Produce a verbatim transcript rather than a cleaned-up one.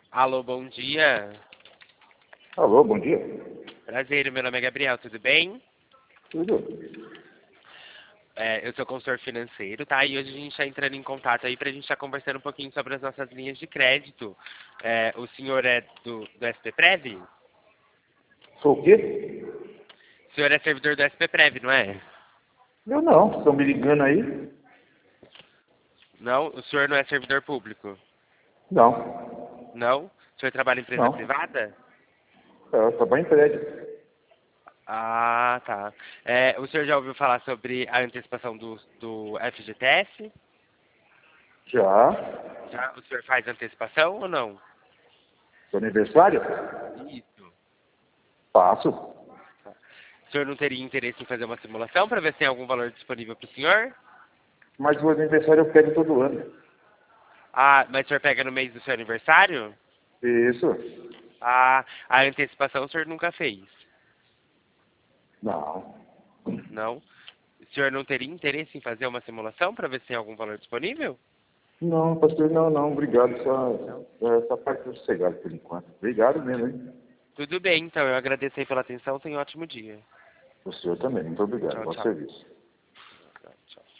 Alô, bom dia. Alô, bom dia. Prazer, meu nome é Gabriel, tudo bem? Tudo? É, eu sou consultor financeiro, tá? E hoje a gente está entrando em contato aí pra gente estar conversando um pouquinho sobre as nossas linhas de crédito. É, o senhor é do, do S P Prev? Sou o quê? O senhor é servidor do S P Prev, não é? Eu não. Estão me ligando aí? Não? O senhor não é servidor público? Não. Não? O senhor trabalha em empresa Não. privada? Eu trabalho em prédio. Ah, tá. É, o senhor já ouviu falar sobre a antecipação do, do F G T S? Já. Já? O senhor faz antecipação ou não? Seu aniversário? Isso. Faço. O senhor não teria interesse em fazer uma simulação para ver se tem algum valor disponível para o senhor? Mas o aniversário eu pego todo ano. Ah, mas o senhor pega no mês do seu aniversário? Isso. Ah, a antecipação o senhor nunca fez? Não. Não? O senhor não teria interesse em fazer uma simulação para ver se tem algum valor disponível? Não, pastor, não, não. Obrigado. Só, essa parte é sossegada por enquanto. Obrigado mesmo, hein? Tudo bem, então. Eu agradeço aí pela atenção. Tenha um ótimo dia. O senhor também. Muito obrigado. Tchau, Bom tchau. serviço.